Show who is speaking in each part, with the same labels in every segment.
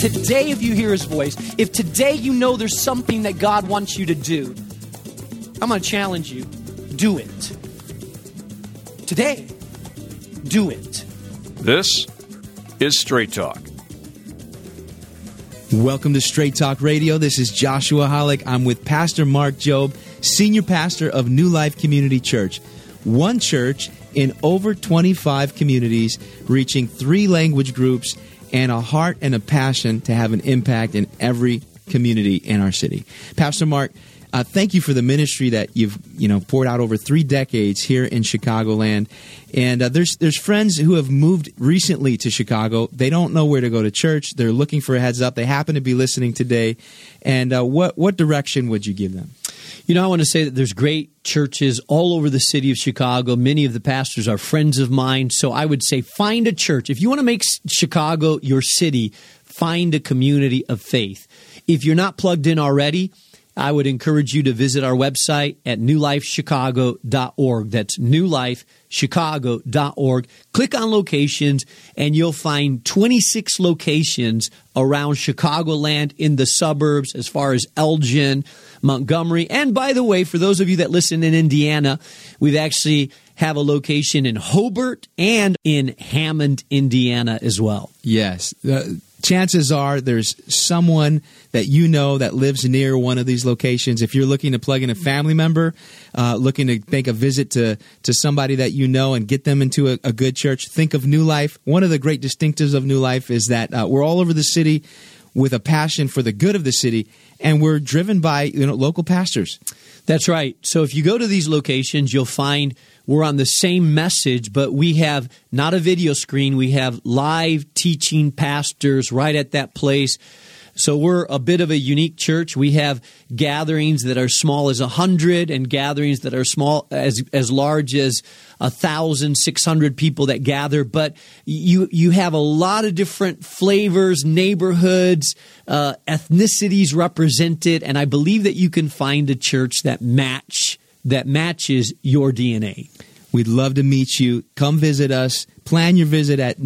Speaker 1: today, if you hear His voice, if today you know there's something that God wants you to do, I'm going to challenge you. Do it. Today, do it.
Speaker 2: This is Straight Talk.
Speaker 3: Welcome to Straight Talk Radio. This is Joshua Hollick. I'm with Pastor Mark Jobe, Senior Pastor of New Life Community Church. One church in over 25 communities, reaching 3 language groups, and a heart and a passion to have an impact in every community in our city. Pastor Mark, thank you for the ministry that you've poured out over 3 decades here in Chicagoland. And there's friends who have moved recently to Chicago. They don't know where to go to church. They're looking for a heads up. They happen to be listening today. And what direction would you give them?
Speaker 4: I want to say that there's great churches all over the city of Chicago. Many of the pastors are friends of mine. So I would say find a church. If you want to make Chicago your city, find a community of faith. If you're not plugged in already, I would encourage you to visit our website at newlifechicago.org. That's newlifechicago.org. Click on locations, and you'll find 26 locations around Chicagoland in the suburbs as far as Elgin, Montgomery. And by the way, for those of you that listen in Indiana, we've actually have a location in Hobart and in Hammond, Indiana as well.
Speaker 3: Yes. Chances are there's someone that you know that lives near one of these locations. If you're looking to plug in a family member, looking to make a visit to somebody that you know and get them into a good church, think of New Life. One of the great distinctives of New Life is that we're all over the city with a passion for the good of the city, and we're driven by local pastors.
Speaker 4: That's right. So if you go to these locations, you'll find we're on the same message, but we have not a video screen. We have live teaching pastors right at that place. So we're a bit of a unique church. We have gatherings that are small as 100 and gatherings that are small as large as 1,600 people that gather. But you have a lot of different flavors, neighborhoods, ethnicities represented, and I believe that you can find a church that matches your DNA.
Speaker 3: We'd love to meet you. Come visit us. Plan your visit at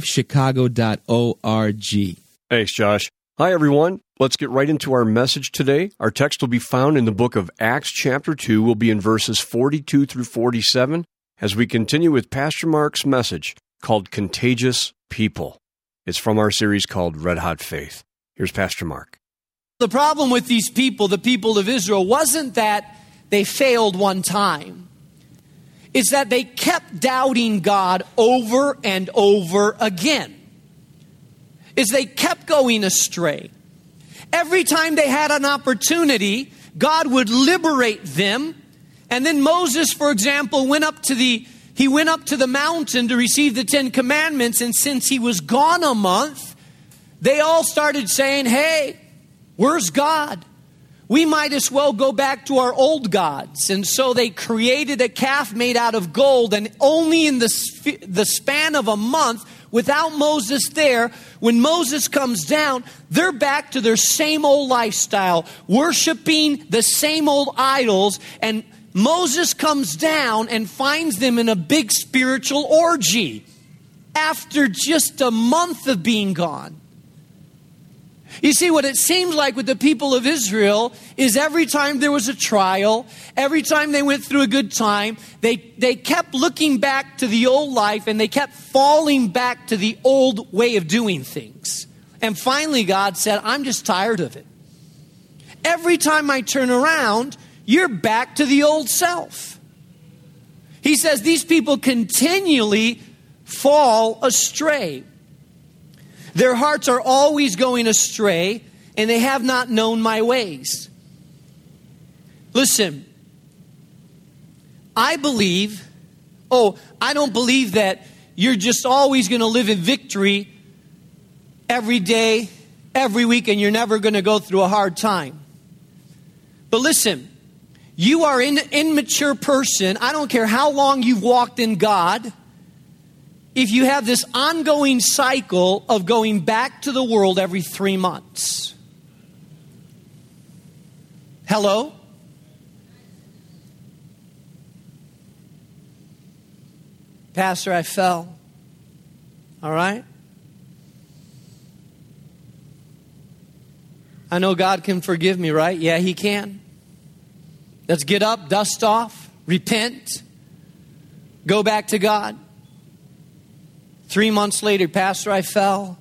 Speaker 3: newlifechicago.org.
Speaker 2: Thanks, Josh. Hi, everyone. Let's get right into our message today. Our text will be found in the book of Acts chapter 2. We'll be in verses 42 through 47 as we continue with Pastor Mark's message called Contagious People. It's from our series called Red Hot Faith. Here's Pastor Mark.
Speaker 1: The problem with these people, the people of Israel, wasn't that they failed one time. It's that they kept doubting God over and over again. Is they kept going astray. Every time they had an opportunity, God would liberate them. And then Moses, for example, went up to the mountain to receive the 10 Commandments. And since he was gone a month, they all started saying, "Hey, where's God? We might as well go back to our old gods." And so they created a calf made out of gold. And only in the span of a month, without Moses there, when Moses comes down, they're back to their same old lifestyle, worshiping the same old idols. And Moses comes down and finds them in a big spiritual orgy after just a month of being gone. You see, what it seems like with the people of Israel is every time there was a trial, every time they went through a good time, they kept looking back to the old life and they kept falling back to the old way of doing things. And finally God said, "I'm just tired of it. Every time I turn around, you're back to the old self." He says these people continually fall astray. Their hearts are always going astray, and they have not known my ways. Listen, I don't believe that you're just always going to live in victory every day, every week, and you're never going to go through a hard time. But listen, you are an immature person. I don't care how long you've walked in God. If you have this ongoing cycle of going back to the world every 3 months. Hello? Pastor, I fell. All right? I know God can forgive me, right? Yeah, He can. Let's get up, dust off, repent, go back to God. 3 months later, Pastor, I fell.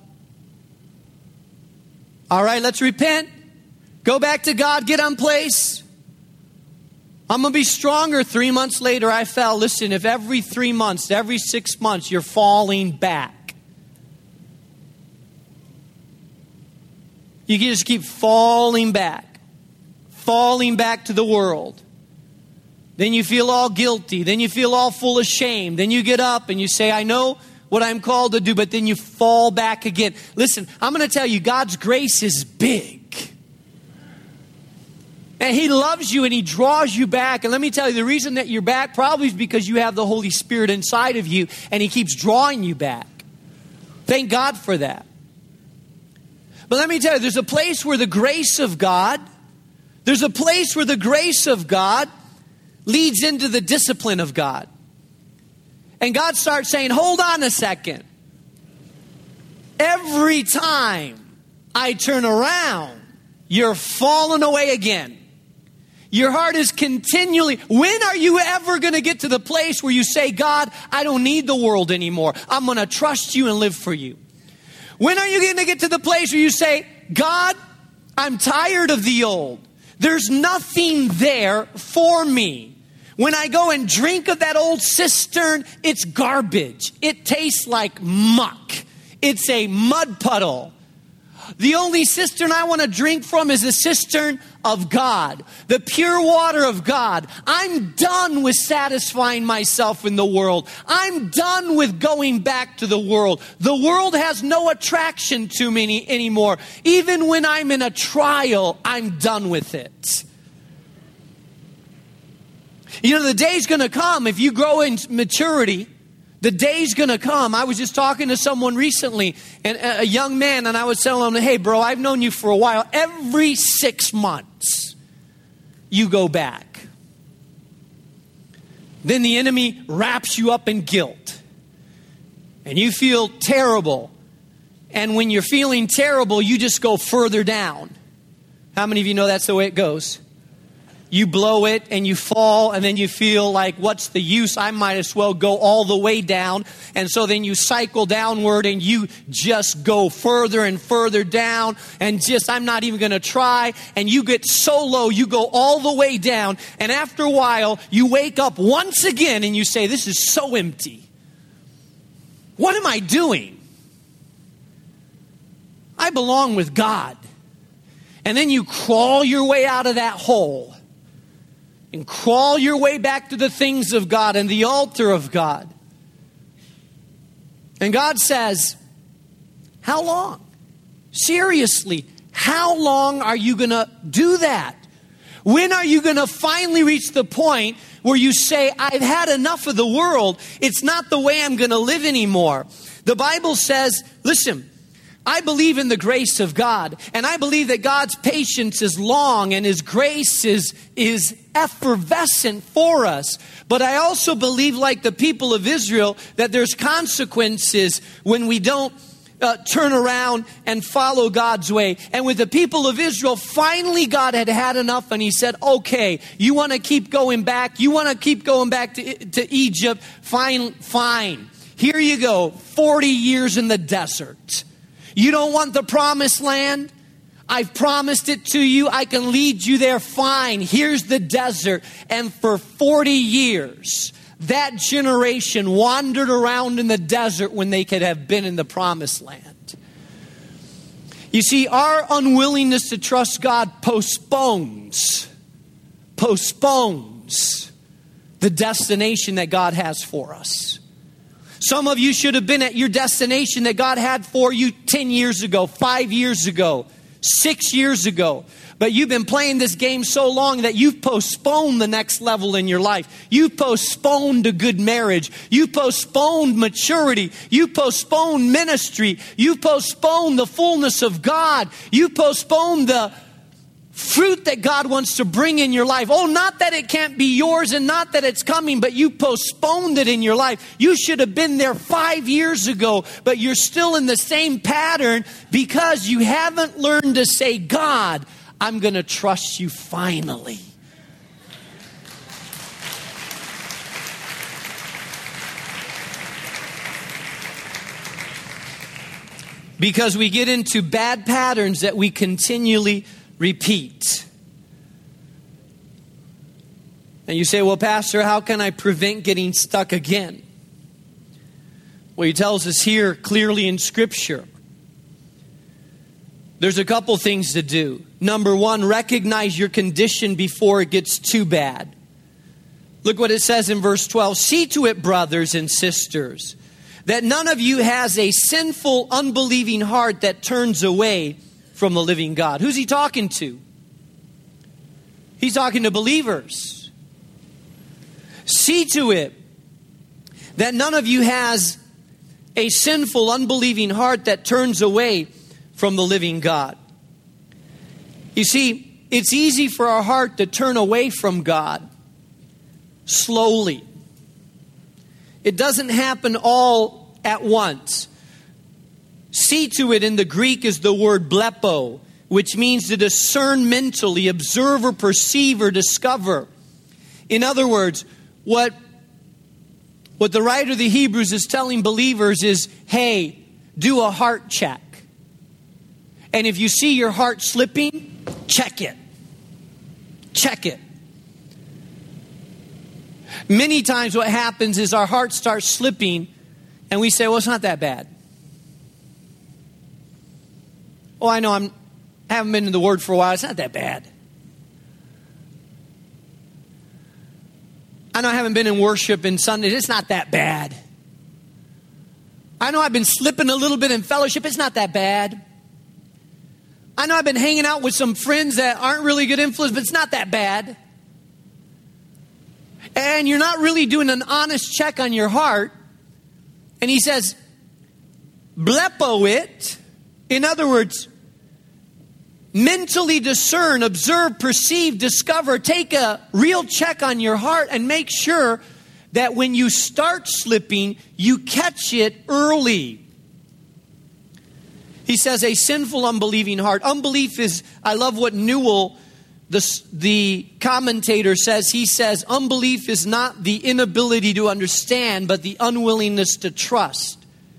Speaker 1: All right, let's repent. Go back to God, get on place. I'm going to be stronger. 3 months later, I fell. Listen, if every 3 months, every 6 months, you're falling back, you can just keep falling back to the world. Then you feel all guilty. Then you feel all full of shame. Then you get up and you say, I know what I'm called to do, but then you fall back again. Listen, I'm going to tell you, God's grace is big. And He loves you and He draws you back. And let me tell you, the reason that you're back probably is because you have the Holy Spirit inside of you and He keeps drawing you back. Thank God for that. But let me tell you, there's a place where the grace of God leads into the discipline of God. And God starts saying, hold on a second. Every time I turn around, you're falling away again. Your heart is continually, when are you ever going to get to the place where you say, God, I don't need the world anymore. I'm going to trust you and live for you. When are you going to get to the place where you say, God, I'm tired of the old. There's nothing there for me. When I go and drink of that old cistern, it's garbage. It tastes like muck. It's a mud puddle. The only cistern I want to drink from is the cistern of God, the pure water of God. I'm done with satisfying myself in the world. I'm done with going back to the world. The world has no attraction to me anymore. Even when I'm in a trial, I'm done with it. You know, the day's going to come, if you grow in maturity, the day's going to come. I was just talking to someone recently, and a young man, and I was telling him, hey, bro, I've known you for a while. Every 6 months, you go back. Then the enemy wraps you up in guilt, and you feel terrible. And when you're feeling terrible, you just go further down. How many of you know that's the way it goes? You blow it and you fall, and then you feel like, what's the use? I might as well go all the way down. And so then you cycle downward and you just go further and further down, and just, I'm not even going to try. And you get so low, you go all the way down. And after a while, you wake up once again and you say, this is so empty. What am I doing? I belong with God. And then you crawl your way out of that hole. And crawl your way back to the things of God and the altar of God. And God says, how long? Seriously, how long are you going to do that? When are you going to finally reach the point where you say, I've had enough of the world. It's not the way I'm going to live anymore. The Bible says, listen, I believe in the grace of God, and I believe that God's patience is long and His grace is effervescent for us. But I also believe, like the people of Israel, that there's consequences when we don't turn around and follow God's way. And with the people of Israel, finally God had had enough, and He said, okay, you want to keep going back? You want to keep going back to Egypt? Fine. Here you go, 40 years in the desert. You don't want the promised land? I've promised it to you. I can lead you there. Fine. Here's the desert. And for 40 years, that generation wandered around in the desert when they could have been in the promised land. You see, our unwillingness to trust God postpones the destination that God has for us. Some of you should have been at your destination that God had for you 10 years ago, 5 years ago, 6 years ago. But you've been playing this game so long that you've postponed the next level in your life. You've postponed a good marriage. You've postponed maturity. You've postponed ministry. You've postponed the fullness of God. You've postponed the fruit that God wants to bring in your life. Oh, not that it can't be yours and not that it's coming, but you postponed it in your life. You should have been there 5 years ago, but you're still in the same pattern because you haven't learned to say, God, I'm going to trust you finally. Because we get into bad patterns that we continually repeat. And you say, well, Pastor, how can I prevent getting stuck again? Well, he tells us here clearly in Scripture. There's a couple things to do. Number one, recognize your condition before it gets too bad. Look what it says in verse 12. See to it, brothers and sisters, that none of you has a sinful, unbelieving heart that turns away from the living God. Who's he talking to? He's talking to believers. See to it that none of you has a sinful, unbelieving heart that turns away from the living God. You see, it's easy for our heart to turn away from God slowly. It doesn't happen all at once. See to it in the Greek is the word blepo, which means to discern mentally, observe or perceive or discover. In other words, what the writer of the Hebrews is telling believers is, hey, do a heart check. And if you see your heart slipping, check it. Check it. Many times what happens is our heart starts slipping and we say, well, it's not that bad. Oh, I know I haven't been in the Word for a while. It's not that bad. I know I haven't been in worship in Sundays. It's not that bad. I know I've been slipping a little bit in fellowship. It's not that bad. I know I've been hanging out with some friends that aren't really good influence, but it's not that bad. And you're not really doing an honest check on your heart. And he says, blepo it. In other words, mentally discern, observe, perceive, discover, take a real check on your heart and make sure that when you start slipping, you catch it early. He says a sinful, unbelieving heart. Unbelief is, I love what Newell, the commentator says. He says, unbelief is not the inability to understand, but the unwillingness to trust.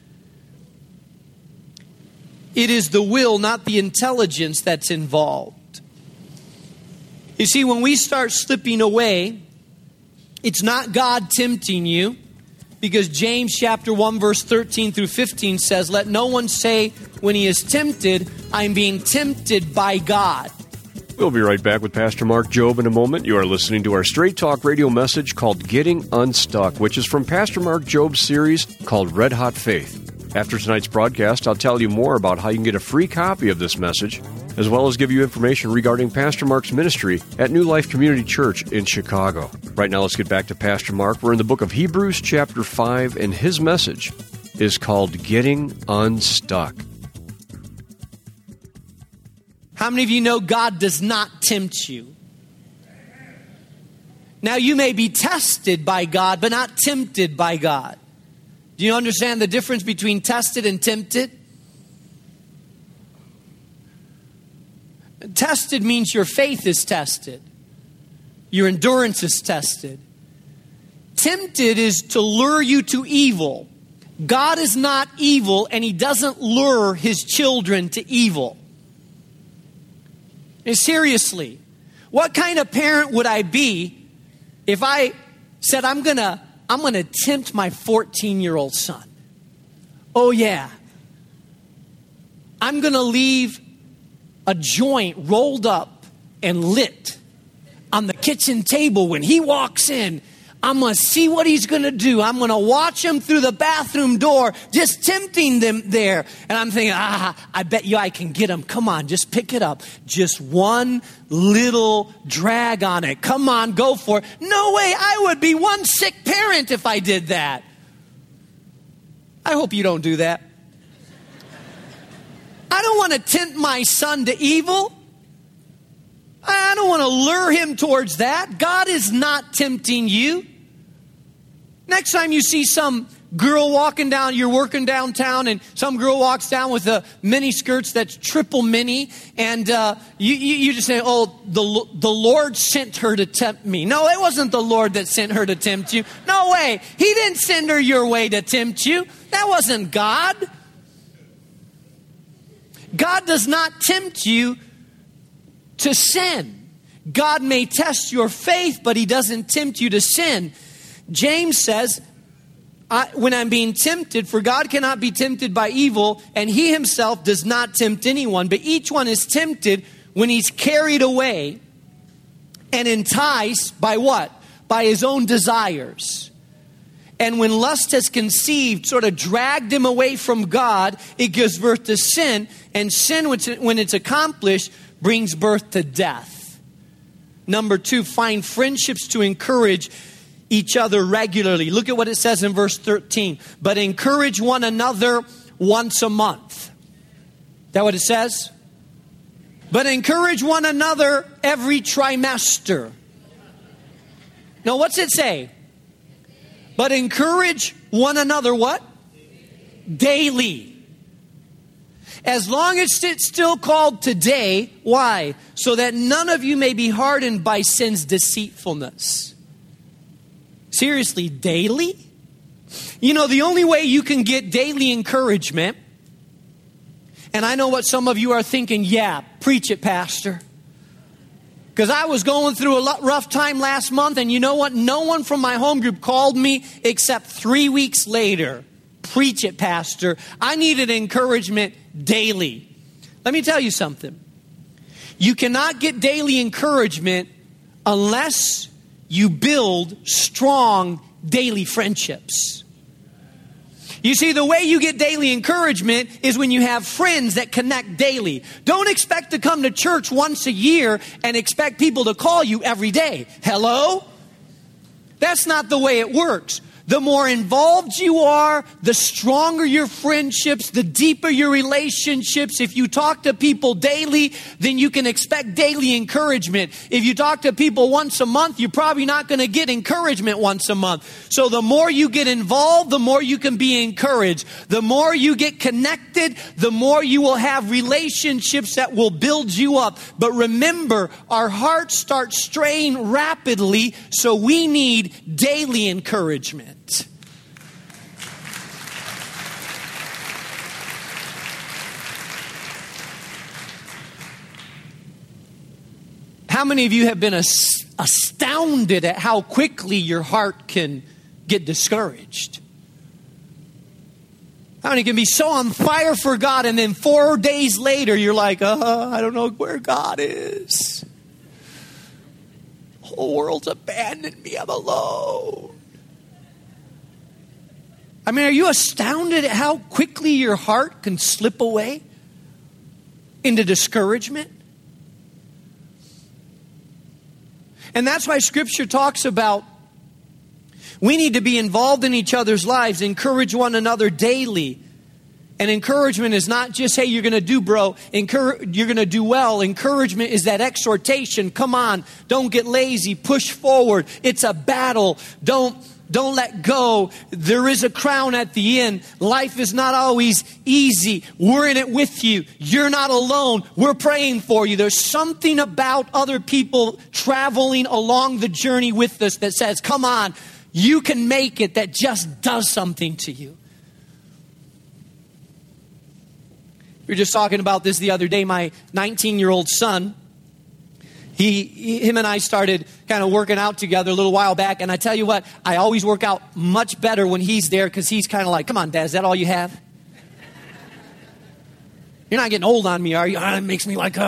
Speaker 1: It is the will, not the intelligence that's involved. You see, when we start slipping away, it's not God tempting you, because James chapter 1 verse 13 through 15 says, let no one say when he is tempted, I'm being tempted by God.
Speaker 2: We'll be right back with Pastor Mark Jobe in a moment. You are listening to our Straight Talk radio message called Getting Unstuck, which is from Pastor Mark Jobe's series called Red Hot Faith. After tonight's broadcast, I'll tell you more about how you can get a free copy of this message, as well as give you information regarding Pastor Mark's ministry at New Life Community Church in Chicago. Right now, let's get back to Pastor Mark. We're in the book of Hebrews chapter 5, and his message is called Getting Unstuck.
Speaker 1: How many of you know God does not tempt you? Now, you may be tested by God, but not tempted by God. Do you understand the difference between tested and tempted? Tested means your faith is tested. Your endurance is tested. Tempted is to lure you to evil. God is not evil, and He doesn't lure His children to evil. And seriously, what kind of parent would I be if I said, I'm gonna tempt my 14-year-old son? Oh yeah. I'm gonna leave a joint rolled up and lit on the kitchen table when he walks in. I'm going to see what he's going to do. I'm going to watch him through the bathroom door, just tempting them there. And I'm thinking, I bet you I can get him. Come on, just pick it up. Just one little drag on it. Come on, go for it. No way, I would be one sick parent if I did that. I hope you don't do that. I don't want to tempt my son to evil. I don't want to lure him towards that. God is not tempting you. Next time you see some girl walking down, you're working downtown, and some girl walks down with a mini skirts that's triple mini, and you just say, oh, the Lord sent her to tempt me. No, it wasn't the Lord that sent her to tempt you. No way. He didn't send her your way to tempt you. That wasn't God. God does not tempt you to sin. God may test your faith, but he doesn't tempt you to sin. James says, when I'm being tempted, for God cannot be tempted by evil, and he himself does not tempt anyone. But each one is tempted when he's carried away and enticed by what? By his own desires. And when lust has conceived, sort of dragged him away from God, it gives birth to sin. And sin, when it's accomplished, brings birth to death. Number 2, find friendships to encourage each other regularly. Look at what it says in verse 13. But encourage one another once a month. Is that what it says? But encourage one another every trimester. Now, what's it say? But encourage one another what? Daily. As long as it's still called today. Why? So that none of you may be hardened by sin's deceitfulness. Seriously, daily? You know, the only way you can get daily encouragement, and I know what some of you are thinking, yeah, preach it, Pastor. Because I was going through a rough time last month, and you know what? No one from my home group called me except 3 weeks later. Preach it, Pastor. I needed encouragement daily. Let me tell you something. You cannot get daily encouragement unless you build strong daily friendships. You see, the way you get daily encouragement is when you have friends that connect daily. Don't expect to come to church once a year and expect people to call you every day. Hello? That's not the way it works. The more involved you are, the stronger your friendships, the deeper your relationships. If you talk to people daily, then you can expect daily encouragement. If you talk to people once a month, you're probably not going to get encouragement once a month. So the more you get involved, the more you can be encouraged. The more you get connected, the more you will have relationships that will build you up. But remember, our hearts start straying rapidly, so we need daily encouragement. How many of you have been astounded at how quickly your heart can get discouraged? How many can be so on fire for God, and then 4 days later you're like, I don't know where God is. The whole world's abandoned me. I'm alone. I mean, are you astounded at how quickly your heart can slip away into discouragement? And that's why Scripture talks about we need to be involved in each other's lives, encourage one another daily. And encouragement is not just, hey, you're going to do, bro. You're going to do well. Encouragement is that exhortation. Come on, don't get lazy. Push forward. It's a battle. Don't let go. There is a crown at the end. Life is not always easy. We're in it with you. You're not alone. We're praying for you. There's something about other people traveling along the journey with us that says, come on, you can make it, that just does something to you. We were just talking about this the other day. My 19-year-old son, him and I started kind of working out together a little while back. And I tell you what, I always work out much better when he's there, because he's kind of like, come on, Dad, is that all you have? You're not getting old on me, are you? It makes me like,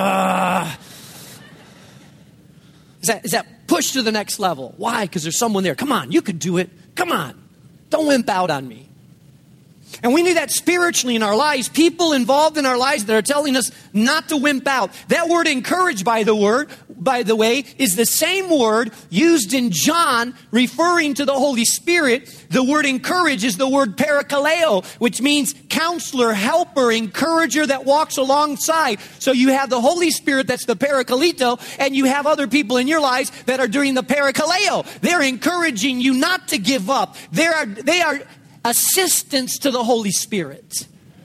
Speaker 1: Is that push to the next level? Why? Because there's someone there. Come on, you could do it. Come on. Don't wimp out on me. And we need that spiritually in our lives. People involved in our lives that are telling us not to wimp out. That word encourage, by the way, is the same word used in John referring to the Holy Spirit. The word encourage is the word parakaleo, which means counselor, helper, encourager that walks alongside. So you have the Holy Spirit that's the Parakalito, and you have other people in your lives that are doing the Parakaleo. They're encouraging you not to give up. They are assistants to the Holy Spirit.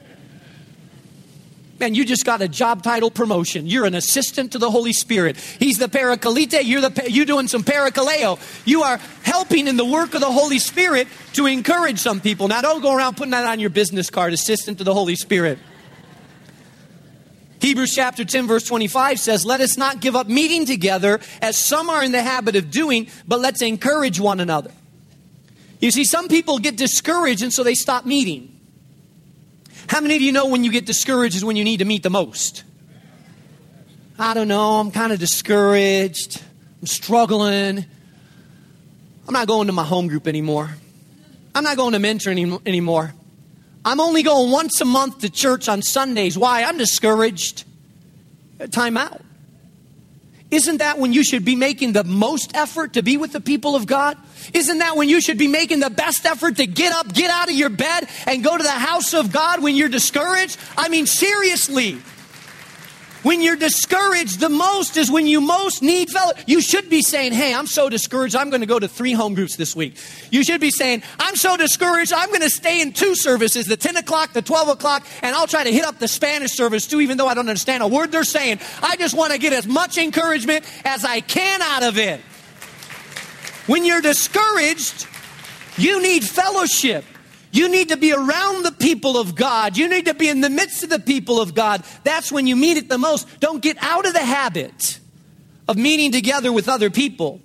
Speaker 1: Man, you just got a job title promotion. You're an assistant to the Holy Spirit. He's the Parakalite. You're doing some Parakaleo. You are helping in the work of the Holy Spirit to encourage some people. Now, don't go around putting that on your business card, assistant to the Holy Spirit. Hebrews chapter 10, verse 25 says, let us not give up meeting together as some are in the habit of doing, but let's encourage one another. You see, some people get discouraged and so they stop meeting. How many of you know when you get discouraged is when you need to meet the most? I don't know. I'm kind of discouraged. I'm struggling. I'm not going to my home group anymore. I'm not going to mentor anymore. I'm only going once a month to church on Sundays. Why? I'm discouraged. Time out. Isn't that when you should be making the most effort to be with the people of God? Isn't that when you should be making the best effort to get up, get out of your bed, and go to the house of God when you're discouraged? I mean, seriously. When you're discouraged the most is when you most need fellowship. You should be saying, hey, I'm so discouraged, I'm going to go to 3 home groups this week. You should be saying, I'm so discouraged, I'm going to stay in 2 services, the 10 o'clock, the 12 o'clock, and I'll try to hit up the Spanish service too, even though I don't understand a word they're saying. I just want to get as much encouragement as I can out of it. When you're discouraged, you need fellowship. You need to be around the people of God. You need to be in the midst of the people of God. That's when you meet it the most. Don't get out of the habit of meeting together with other people.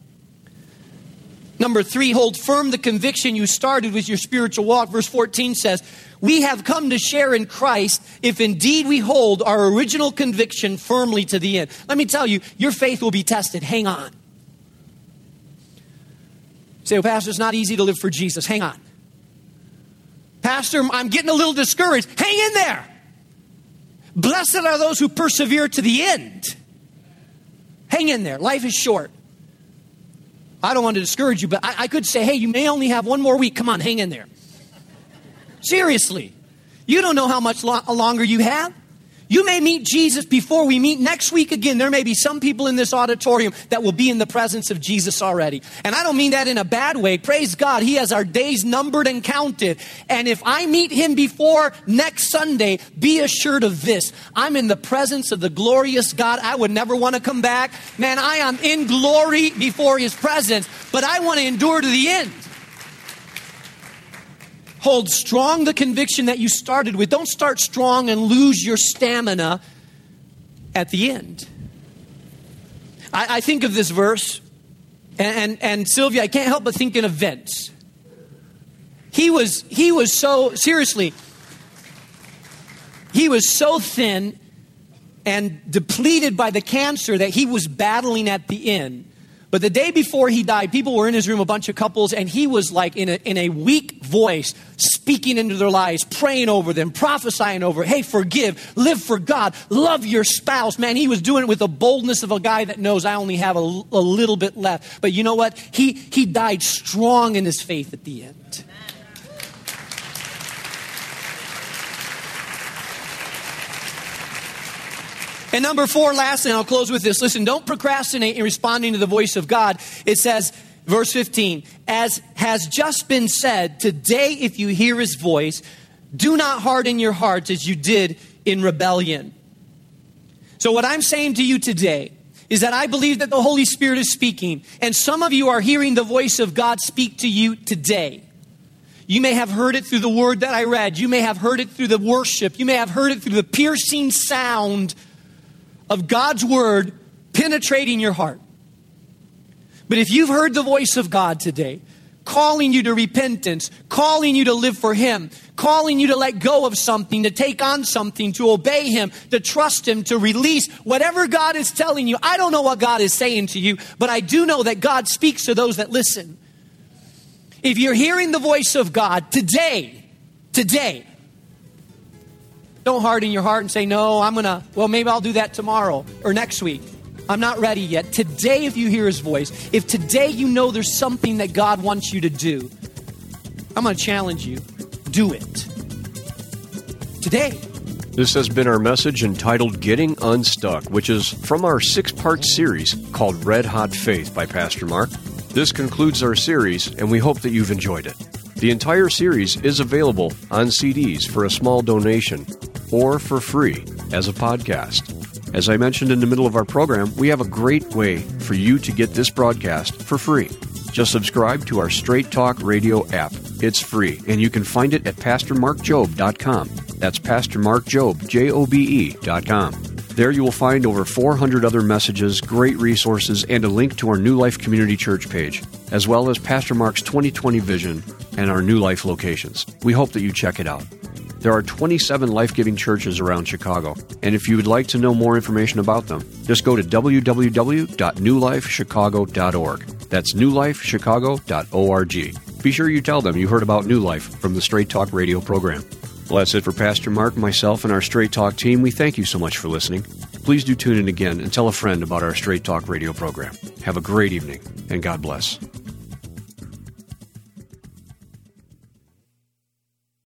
Speaker 1: Number 3, hold firm the conviction you started with your spiritual walk. Verse 14 says, we have come to share in Christ if indeed we hold our original conviction firmly to the end. Let me tell you, your faith will be tested. Hang on. Say, well, Pastor, it's not easy to live for Jesus. Hang on. Pastor, I'm getting a little discouraged. Hang in there. Blessed are those who persevere to the end. Hang in there. Life is short. I don't want to discourage you, but I could say, hey, you may only have 1 more week. Come on, hang in there. Seriously. You don't know how much longer you have. You may meet Jesus before we meet next week again. There may be some people in this auditorium that will be in the presence of Jesus already. And I don't mean that in a bad way. Praise God. He has our days numbered and counted. And if I meet him before next Sunday, be assured of this. I'm in the presence of the glorious God. I would never want to come back. Man, I am in glory before his presence, but I want to endure to the end. Hold strong the conviction that you started with. Don't start strong and lose your stamina at the end. I think of this verse, and Sylvia, I can't help but thinking of Vince. He was so, seriously, he was so thin and depleted by the cancer that he was battling at the end. But the day before he died, people were in his room, a bunch of couples, and he was like in a weak voice, speaking into their lives, praying over them, prophesying over, hey, forgive, live for God, love your spouse. Man, he was doing it with the boldness of a guy that knows I only have a little bit left. But you know what? He died strong in his faith at the end. And number 4, lastly, and I'll close with this. Listen, don't procrastinate in responding to the voice of God. It says, verse 15, as has just been said, today if you hear his voice, do not harden your hearts as you did in rebellion. So what I'm saying to you today is that I believe that the Holy Spirit is speaking. And some of you are hearing the voice of God speak to you today. You may have heard it through the word that I read. You may have heard it through the worship. You may have heard it through the piercing sound of God's word penetrating your heart. But if you've heard the voice of God today, calling you to repentance, calling you to live for him, calling you to let go of something, to take on something, to obey him, to trust him, to release whatever God is telling you. I don't know what God is saying to you, but I do know that God speaks to those that listen. If you're hearing the voice of God today, don't harden your heart and say, no, maybe I'll do that tomorrow or next week. I'm not ready yet. Today, if you hear his voice, if today you know there's something that God wants you to do, I'm going to challenge you. Do it. today.
Speaker 2: This has been our message entitled Getting Unstuck, which is from our 6-part series called Red Hot Faith by Pastor Mark. This concludes our series, and we hope that you've enjoyed it. The entire series is available on CDs for a small donation or for free as a podcast. As I mentioned in the middle of our program, we have a great way for you to get this broadcast for free. Just subscribe to our Straight Talk Radio app. It's free, and you can find it at PastorMarkJob.com. That's PastorMarkJob, Jobe.com. There you will find over 400 other messages, great resources, and a link to our New Life Community Church page, as well as Pastor Mark's 2020 vision and our New Life locations. We hope that you check it out. There are 27 life-giving churches around Chicago, and if you would like to know more information about them, just go to www.newlifechicago.org. That's newlifechicago.org. Be sure you tell them you heard about New Life from the Straight Talk Radio program. Well, that's it for Pastor Mark, myself, and our Straight Talk team. We thank you so much for listening. Please do tune in again and tell a friend about our Straight Talk Radio program. Have a great evening, and God bless.